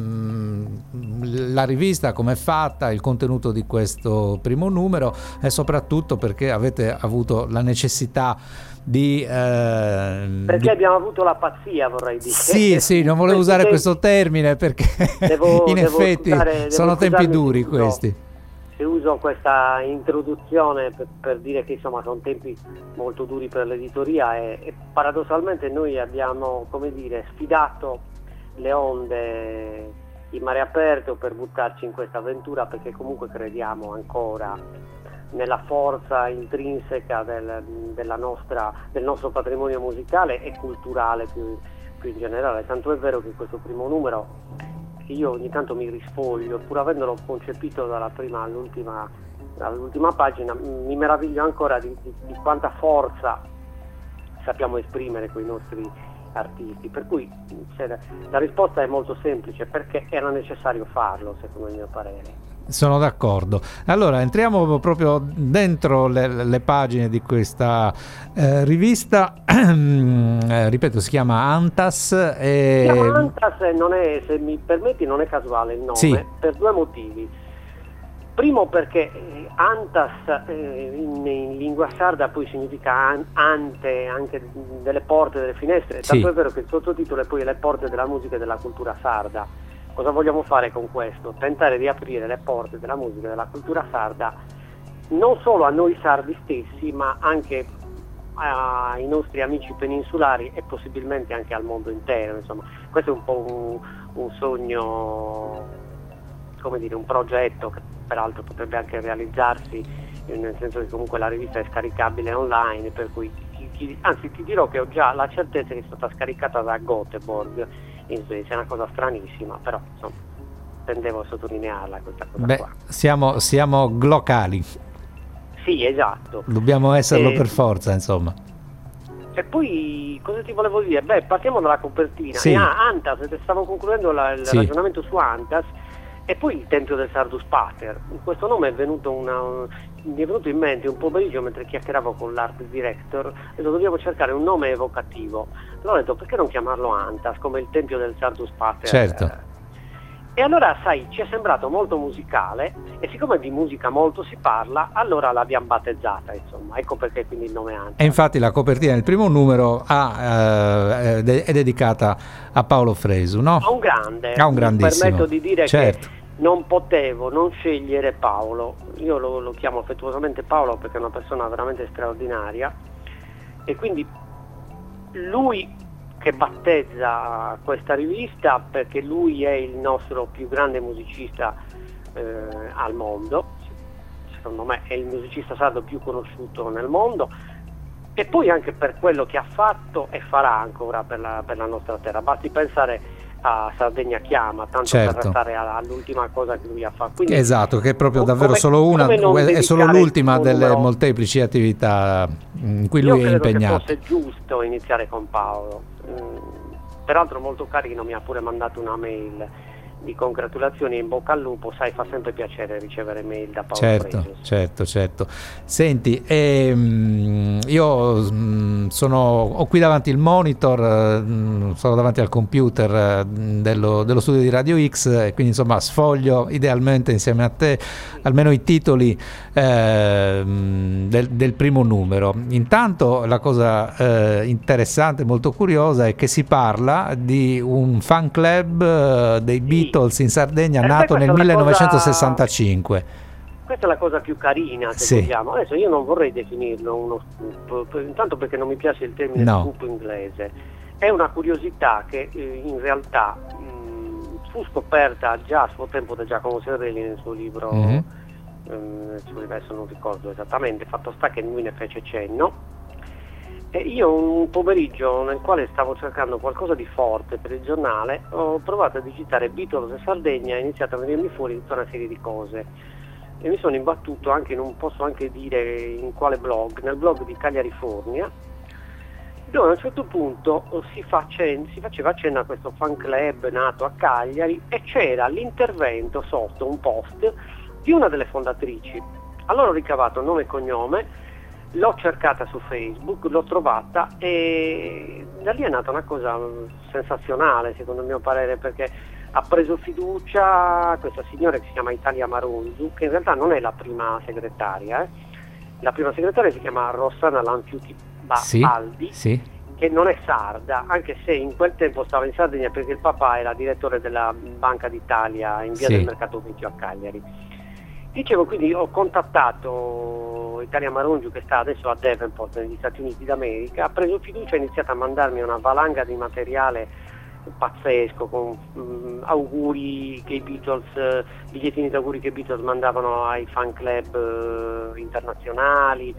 la rivista, come è fatta, il contenuto di questo primo numero e soprattutto perché avete avuto la necessità di... perché abbiamo avuto la pazzia, vorrei dire. Sì, non volevo usare questo termine perché in effetti sono tempi duri questi. Se uso questa introduzione per dire che insomma sono tempi molto duri per l'editoria e paradossalmente noi abbiamo, come dire, sfidato le onde in mare aperto per buttarci in questa avventura, perché comunque crediamo ancora nella forza intrinseca del nostro patrimonio musicale e culturale più in generale, tanto è vero che questo primo numero, io ogni tanto mi risfoglio, pur avendolo concepito dalla prima all'ultima pagina, mi meraviglio ancora di quanta forza sappiamo esprimere con i nostri artisti, per cui la risposta è molto semplice, perché era necessario farlo, secondo il mio parere. Sono d'accordo. Allora entriamo proprio dentro le pagine di questa rivista. Ripeto, si chiama Antas. Si chiama Antas, se mi permetti non è casuale il nome, sì, per due motivi. Primo perché Antas in lingua sarda poi significa ante, anche delle porte, delle finestre, tanto è vero che il sottotitolo è poi le porte della musica e della cultura sarda. Cosa vogliamo fare con questo? Tentare di aprire le porte della musica e della cultura sarda non solo a noi sardi stessi, ma anche ai nostri amici peninsulari e possibilmente anche al mondo intero. Insomma, questo è un po' un sogno, come dire, un progetto che peraltro potrebbe anche realizzarsi, nel senso che comunque la rivista è scaricabile online, per cui anzi ti dirò che ho già la certezza che è stata scaricata da Göteborg in Svezia, è una cosa stranissima, però insomma tendevo a sottolinearla questa cosa qua. Siamo locali. Sì, esatto. Dobbiamo esserlo per forza, insomma. E poi cosa ti volevo dire? Partiamo dalla copertina. Sì. Antas, stavo concludendo il ragionamento su Antas, e poi il Tempio del Sardus Pater. Questo nome mi è venuto in mente un pomeriggio mentre chiacchieravo con l'art director e dobbiamo cercare un nome evocativo. Allora ho detto, perché non chiamarlo Antas, come il Tempio del Sardus Pater? Certo. E allora, sai, ci è sembrato molto musicale, e siccome di musica molto si parla, allora l'abbiamo battezzata, insomma, ecco perché quindi il nome Antas. E infatti la copertina del primo numero è dedicata a Paolo Fresu, no? A un grande. A un grandissimo. Mi permetto di dire certo. che non potevo non scegliere Paolo. Io lo chiamo affettuosamente Paolo perché è una persona veramente straordinaria, e quindi lui che battezza questa rivista, perché lui è il nostro più grande musicista al mondo, secondo me è il musicista sardo più conosciuto nel mondo, e poi anche per quello che ha fatto e farà ancora per la nostra terra. Basti pensare a Sardegna Chiama, tanto certo. per restare all'ultima cosa che lui ha fatto. Quindi, esatto, che è proprio davvero solo una, è solo l'ultima delle molteplici attività in cui lui è impegnato. Io credo che fosse giusto iniziare con Paolo. Peraltro molto carino, mi ha pure mandato una mail di congratulazioni, in bocca al lupo, sai, fa sempre piacere ricevere mail da Paolo Fresu. Certo. Senti, io ho qui davanti il monitor, sono davanti al computer dello studio di Radio X, e quindi insomma sfoglio idealmente insieme a te almeno i titoli del primo numero. Intanto la cosa interessante, molto curiosa, è che si parla di un fan club dei Beatles in Sardegna nato nel 1965. Questa è la cosa più carina, se vogliamo. Adesso io non vorrei definirlo uno scoop, intanto perché non mi piace il termine scoop inglese. È una curiosità che in realtà fu scoperta già a suo tempo da Giacomo Serrelli nel suo libro, adesso non ricordo esattamente, fatto sta che lui ne fece cenno. E io un pomeriggio nel quale stavo cercando qualcosa di forte per il giornale, ho provato a digitare Beatles e Sardegna, e è iniziato a venirmi fuori tutta una serie di cose, e mi sono imbattuto anche, non posso anche dire in quale blog, nel blog di Cagliarifornia, dove a un certo punto si faceva accenno a questo fan club nato a Cagliari, e c'era l'intervento sotto un post di una delle fondatrici. Allora ho ricavato nome e cognome, l'ho cercata su Facebook, l'ho trovata, e da lì è nata una cosa sensazionale secondo il mio parere, perché ha preso fiducia questa signora che si chiama Italia Maronzu, che in realtà non è la prima segretaria, La prima segretaria si chiama Rossana Lanfiuti Baldi, che non è sarda, anche se in quel tempo stava in Sardegna perché il papà era direttore della Banca d'Italia in via del Mercato Vecchio a Cagliari. Dicevo, quindi ho contattato Italia Marongiu, che sta adesso a Davenport negli Stati Uniti d'America, ha preso fiducia e ha iniziato a mandarmi una valanga di materiale pazzesco, con auguri che i Beatles, bigliettini d'auguri che i Beatles mandavano ai fan club internazionali.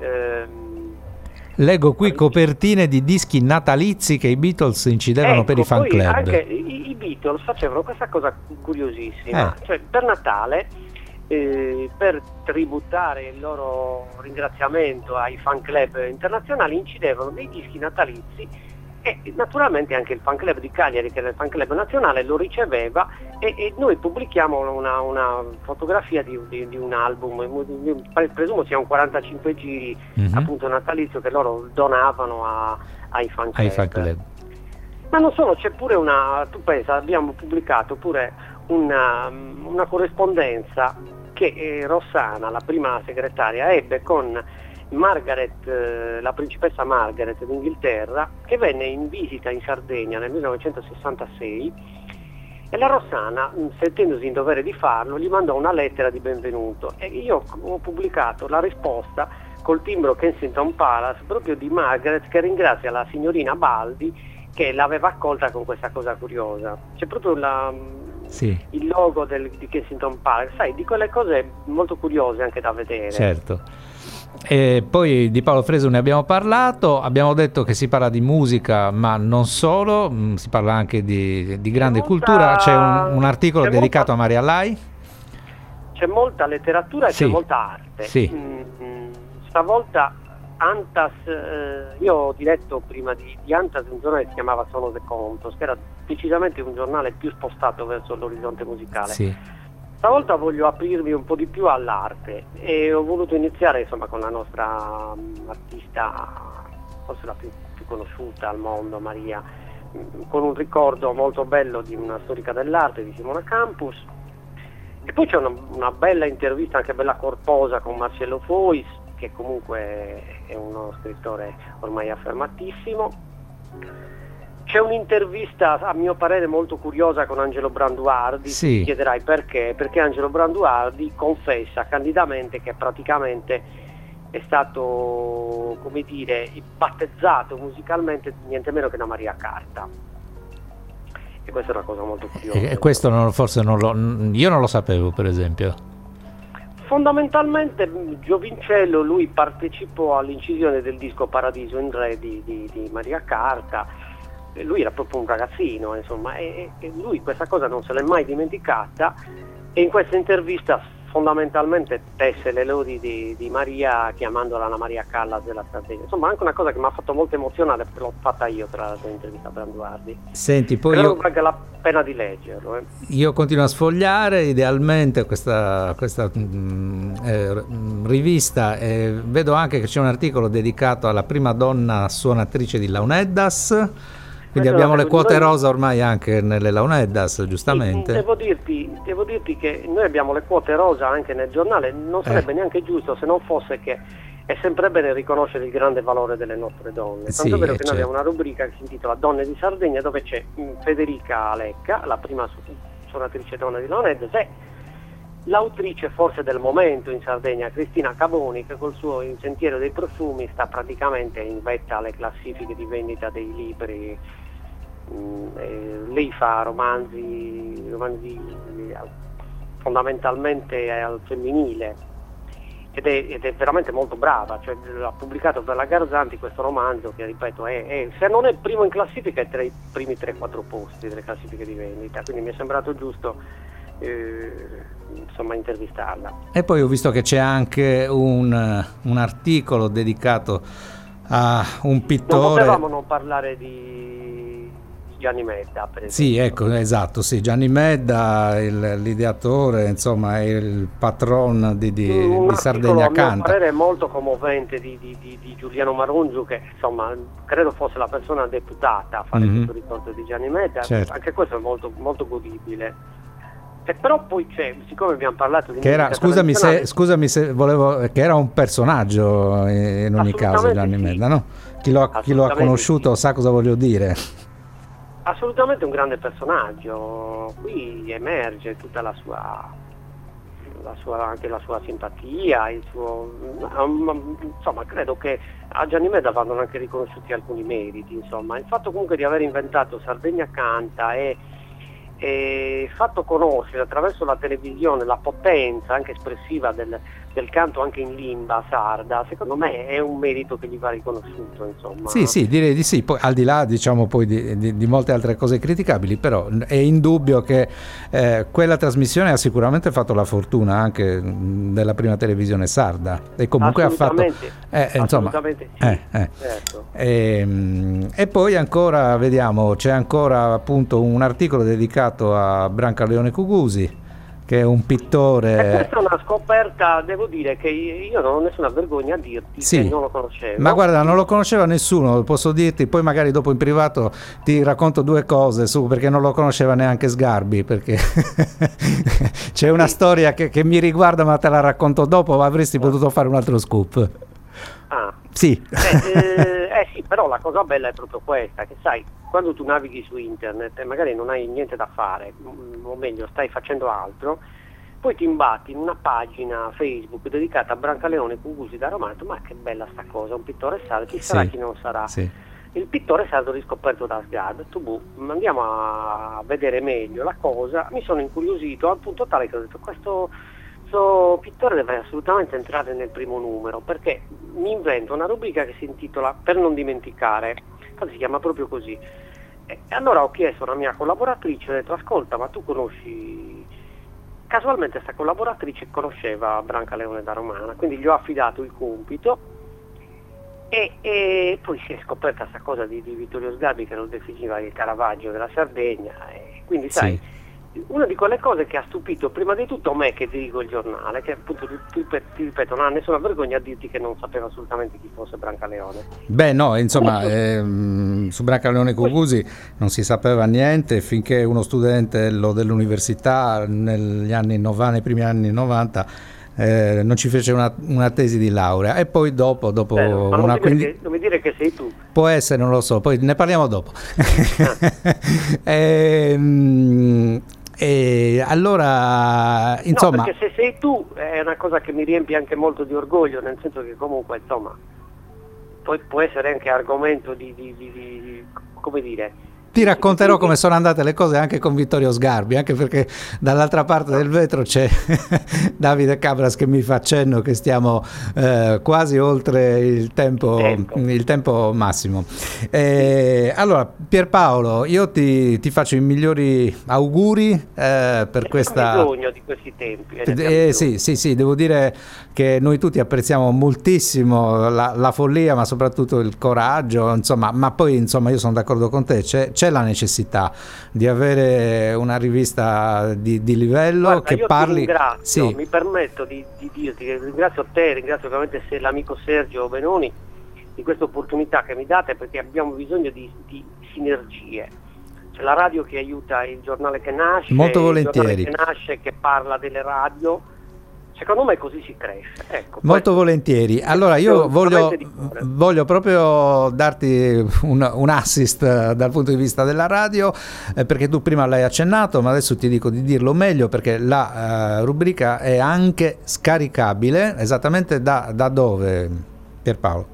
Leggo qui copertine di dischi natalizi che i Beatles incidevano per i fan club. Anche i Beatles facevano questa cosa curiosissima, cioè per Natale, per tributare il loro ringraziamento ai fan club internazionali, incidevano dei dischi natalizi, e naturalmente anche il fan club di Cagliari, che era il fan club nazionale, lo riceveva, e noi pubblichiamo una fotografia di un album, presumo sia un 45 giri appunto natalizio, che loro donavano ai fan club. Ma non solo, c'è pure tu pensa, abbiamo pubblicato pure una corrispondenza che Rossana, la prima segretaria, ebbe con Margaret, la principessa Margaret d'Inghilterra, che venne in visita in Sardegna nel 1966, e la Rossana, sentendosi in dovere di farlo, gli mandò una lettera di benvenuto, e io ho pubblicato la risposta col timbro Kensington Palace proprio di Margaret, che ringrazia la signorina Baldi che l'aveva accolta con questa cosa curiosa. C'è proprio il logo di Kensington Palace, sai, di quelle cose molto curiose anche da vedere. Certo. E poi di Paolo Fresu ne abbiamo parlato, abbiamo detto che si parla di musica, ma non solo, si parla anche di grande cultura. C'è un articolo dedicato a Maria Lai. C'è molta letteratura e c'è molta arte. Stavolta Antas, io ho diretto prima di Antas un giornale che si chiamava Sono de Contos, che era decisamente un giornale più spostato verso l'orizzonte musicale. Stavolta voglio aprirmi un po' di più all'arte e ho voluto iniziare con la nostra artista, forse la più conosciuta al mondo, Maria, con un ricordo molto bello di una storica dell'arte, di Simona Campus. E poi c'è una bella intervista, anche bella corposa, con Marcello Fois, che comunque è uno scrittore ormai affermatissimo. C'è un'intervista a mio parere molto curiosa con Angelo Branduardi. Ti chiederai perché? Perché Angelo Branduardi confessa candidamente che praticamente è stato, come dire, battezzato musicalmente niente meno che da Maria Carta. E questa è una cosa molto curiosa. E questo io non lo sapevo, per esempio. Fondamentalmente Giovincello, lui partecipò all'incisione del disco Paradiso in Re di Maria Carta. Lui era proprio un ragazzino, insomma, e lui questa cosa non se l'è mai dimenticata, e in questa intervista fondamentalmente tesse le lodi di Maria, chiamandola la Maria Callas della Sardegna. Insomma, anche una cosa che mi ha fatto molto emozionare, perché l'ho fatta io tra l'intervista a Branduardi. Senti, poi credo valga la pena di leggerlo. Io continuo a sfogliare idealmente questa rivista, e vedo anche che c'è un articolo dedicato alla prima donna suonatrice di Launeddas. Quindi abbiamo le quote rosa ormai anche nelle Launeddas, giustamente. Devo dirti che noi abbiamo le quote rosa anche nel giornale. Non sarebbe neanche giusto se non fosse che è sempre bene riconoscere il grande valore delle nostre donne. Tanto è vero che noi abbiamo una rubrica che si intitola Donne di Sardegna, dove c'è Federica Lecca, la prima suonatrice donna di Launeddas, e l'autrice forse del momento in Sardegna, Cristina Cavoni, che col suo Il Sentiero dei Profumi sta praticamente in vetta alle classifiche di vendita dei libri. Lei fa romanzi fondamentalmente al femminile ed è veramente molto brava, cioè ha pubblicato per la Garzanti questo romanzo che, ripeto, è se non è primo in classifica è tra i primi 3-4 posti delle classifiche di vendita, quindi mi è sembrato giusto intervistarla. E poi ho visto che c'è anche un articolo dedicato a un pittore. Non potevamo non parlare di Gianni Medda, per esempio. Sì, ecco, esatto, Gianni Medda, l'ideatore, insomma, è il patron di Sardegna Canta. A mio parere molto commovente di Giuliano Marunzu, che insomma credo fosse la persona deputata a fare questo ricordo di Gianni Medda. Certo. Anche questo è molto, molto godibile. E però poi c'è, siccome abbiamo parlato di che era, scusami se volevo, che era un personaggio in ogni caso Gianni Medda, no? Chi lo ha conosciuto sa cosa voglio dire. Assolutamente un grande personaggio. Qui emerge tutta anche la sua simpatia, il suo, insomma, credo che a Gianni Medda vanno anche riconosciuti alcuni meriti, insomma. Il fatto comunque di aver inventato Sardegna Canta e fatto conoscere attraverso la televisione la potenza anche espressiva del canto anche in lingua sarda, secondo me è un merito che gli va riconosciuto, insomma. Sì, direi di sì. Poi al di là, diciamo, poi di molte altre cose criticabili, però è indubbio che quella trasmissione ha sicuramente fatto la fortuna anche della prima televisione sarda, e comunque ha fatto assolutamente sì, certo. E poi ancora vediamo, c'è ancora appunto un articolo dedicato a Brancaleone Cugusi, che è un pittore. Questa è una scoperta, devo dire che io non ho nessuna vergogna a dirti che non lo conoscevo. Ma guarda, non lo conosceva nessuno, posso dirti, poi magari dopo in privato ti racconto due cose perché non lo conosceva neanche Sgarbi, perché c'è una storia che mi riguarda, ma te la racconto dopo, avresti potuto fare un altro scoop. Sì. Sì, però la cosa bella è proprio questa, che sai, quando tu navighi su internet e magari non hai niente da fare, o meglio stai facendo altro, poi ti imbatti in una pagina Facebook dedicata a Brancaleone Cucusi da Roma, ma che bella sta cosa, un pittore sardo, chi sarà chi non sarà. Sì. Il pittore sardo riscoperto da Sgard, andiamo a vedere meglio la cosa, mi sono incuriosito al punto tale che ho detto questo pittore deve assolutamente entrare nel primo numero, perché mi invento una rubrica che si intitola Per non dimenticare, infatti si chiama proprio così. E allora ho chiesto a una mia collaboratrice, ho detto ascolta, ma tu conosci, casualmente questa collaboratrice conosceva Brancaleone da Romana, quindi gli ho affidato il compito e poi si è scoperta questa cosa di Vittorio Sgarbi, che lo definiva il Caravaggio della Sardegna, e quindi sai, una di quelle cose che ha stupito prima di tutto me che dirigo il giornale, che appunto ti ripeto non ha nessuna vergogna a dirti che non sapevo assolutamente chi fosse Brancaleone. Beh no, insomma su Brancaleone Cucusi non si sapeva niente finché uno studente dell'università nei primi anni 90 non ci fece una tesi di laurea, e poi dopo ma non mi dire che sei tu. Può essere, non lo so, poi ne parliamo dopo. E allora insomma, no, perché se sei tu è una cosa che mi riempie anche molto di orgoglio, nel senso che comunque insomma poi può essere anche argomento di come dire. Ti racconterò come sono andate le cose anche con Vittorio Sgarbi, anche perché dall'altra parte del vetro c'è Davide Cabras che mi fa cenno che stiamo quasi oltre il tempo massimo. Allora Pierpaolo, io ti faccio i migliori auguri per questa... Ho bisogno di questi tempi. Sì, devo dire che noi tutti apprezziamo moltissimo la follia, ma soprattutto il coraggio, insomma, ma poi insomma io sono d'accordo con te, c'è la necessità di avere una rivista di livello. Guarda, che parli. Mi permetto di dirti che ringrazio te, ringrazio ovviamente l'amico Sergio Benoni di questa opportunità che mi date, perché abbiamo bisogno di sinergie. C'è la radio che aiuta il giornale che nasce, molto volentieri. Il giornale che nasce, che parla delle radio. Secondo me così si cresce. Ecco, molto volentieri. Allora io voglio proprio darti un assist dal punto di vista della radio, perché tu prima l'hai accennato, ma adesso ti dico di dirlo meglio, perché la rubrica è anche scaricabile. Esattamente da dove, Pierpaolo?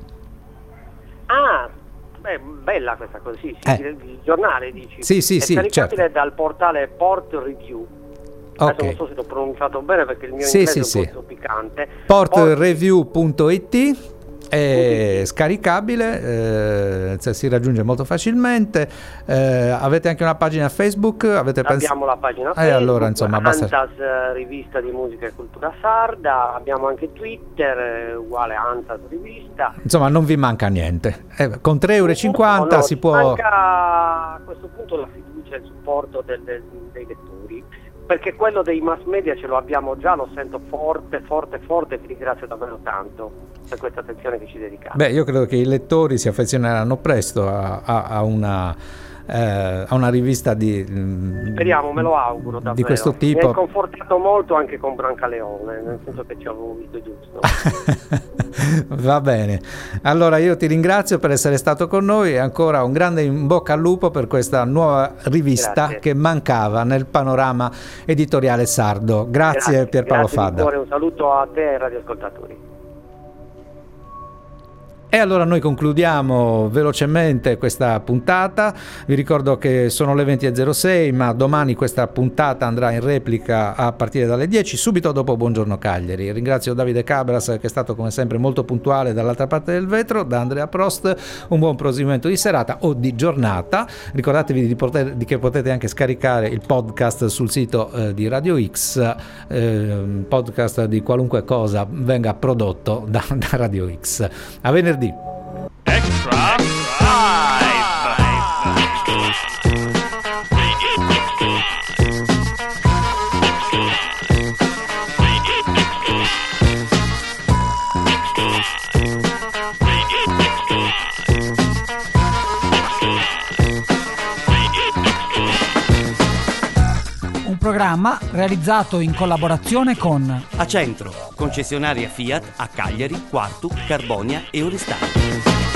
Bella questa cosa, sì, il giornale dici. Sì, è scaricabile certo. dal portale Port Review. Adesso non so se l'ho pronunciato bene perché il mio inglese è un po' piccante. Portreview.it è scaricabile, si raggiunge molto facilmente. Avete anche una pagina Facebook? Abbiamo la pagina Facebook, allora, insomma, Antas Rivista di Musica e Cultura Sarda, abbiamo anche Twitter, uguale Antas Rivista. Insomma, non vi manca niente. Con 3,50 €, si può... Manca a questo punto la fiducia e il supporto dei lettori, perché quello dei mass media ce lo abbiamo già, lo sento forte, vi ringrazio davvero tanto per questa attenzione che ci dedicate. Beh, io credo che i lettori si affezioneranno presto a una rivista speriamo, me lo auguro davvero. Di questo tipo. Mi hai confortato molto anche con Brancaleone, nel senso che ci avevo visto giusto. Va bene, allora io ti ringrazio per essere stato con noi e ancora un grande in bocca al lupo per questa nuova rivista. Grazie. Che mancava nel panorama editoriale sardo. Grazie Pierpaolo Fadda. Un saluto a te e ai radioascoltatori. E allora noi concludiamo velocemente questa puntata. Vi ricordo che sono le 20:06, ma domani questa puntata andrà in replica a partire dalle 10, subito dopo Buongiorno Cagliari. Ringrazio Davide Cabras, che è stato come sempre molto puntuale dall'altra parte del vetro. Da Andrea Prost un buon proseguimento di serata o di giornata. Ricordatevi che potete anche scaricare il podcast sul sito di Radio X, podcast di qualunque cosa venga prodotto da Radio X. A venerdì. Extra live. programma realizzato in collaborazione con Acentro, concessionaria Fiat a Cagliari, Quartu, Carbonia e Oristano.